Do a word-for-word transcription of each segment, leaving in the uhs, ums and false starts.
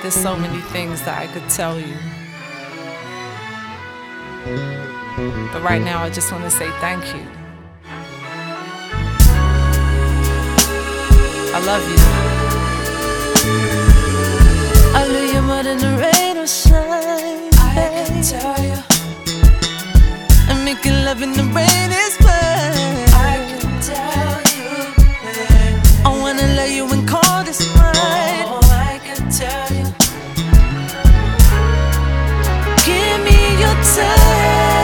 There's so many things that I could tell you. But right now I just want to say thank you. I love you. I love you more than the rain or shine. I can tell you. And making love in the rain is fun. I can tell you, babe. I wanna love you when cold is mine. Oh, I can tell you. Give me your time.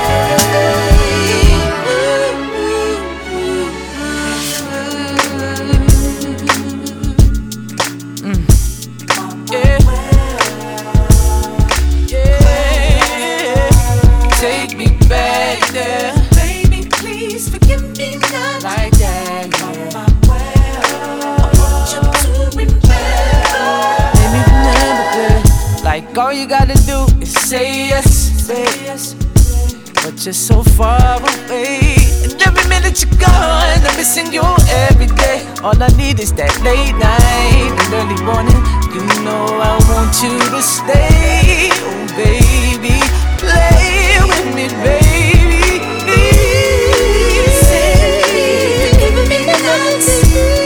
Mm. Yeah. Yeah. Take me back there. Baby, please forgive me now. Like that, yeah. I want you to remember. Make me remember, babe. Like all you gotta do is say yes, babe. Yes, But you're so far away. And every minute you're gone, I'm missing you every day. All I need is that late night and early morning. You know I want you to stay. Oh baby, play with me, baby. say, forgive me now.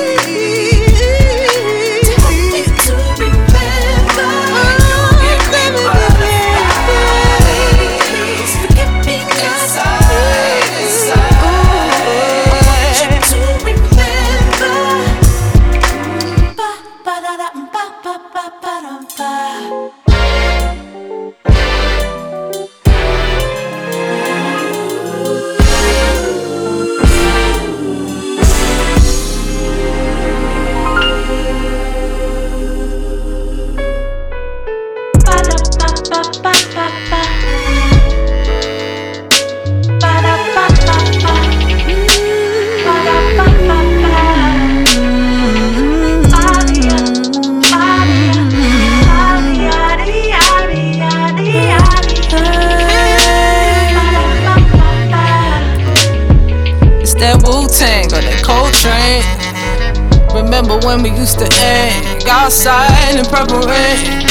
That Wu-Tang or that Coltrane. Remember when we used to hang outside in purple rain?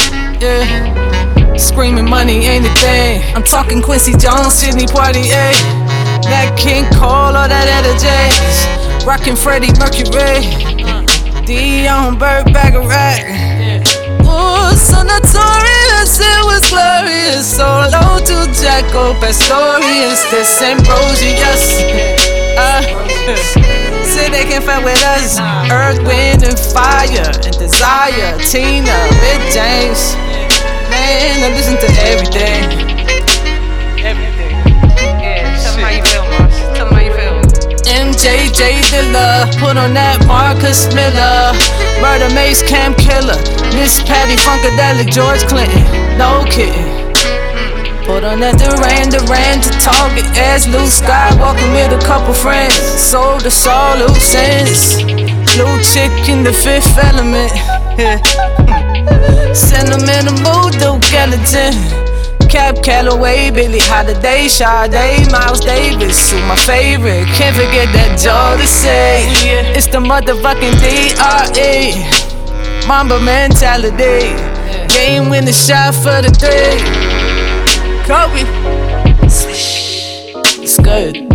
Yeah, screaming money ain't a thing. I'm talking Quincy Jones, Sidney Poitier, that King Cole or that Etta James, rockin' Freddie Mercury, Dion Bird Bacharach. Ooh, so notorious, it was glorious. Solo to Jaco Pastorius, this Ambrosius. Uh, say they can fight with us. Earth, wind, and fire, and desire. Tina, Rick James. Man, I listen to everything. Everything. Yeah, tell them how you feel, Mars. Tell them how you feel. M J J Dilla, put on that Marcus Miller. Murder Mace, Cam Killer. Miss Patty Funkadelic, George Clinton. No kidding. Put on that Duran Duran to Target as Luke Skywalker with a couple friends. Sold the soul, loose ends. Blue chick in the Fifth Element. Yeah. Sentimental mood, Duke Ellington. Cap Calloway, Billie Holiday, Sade, Miles Davis, who my favorite. Can't forget that Jodeci. It's the motherfucking D R E. Mamba mentality. Game winning shot for the three. Kobe. It's good.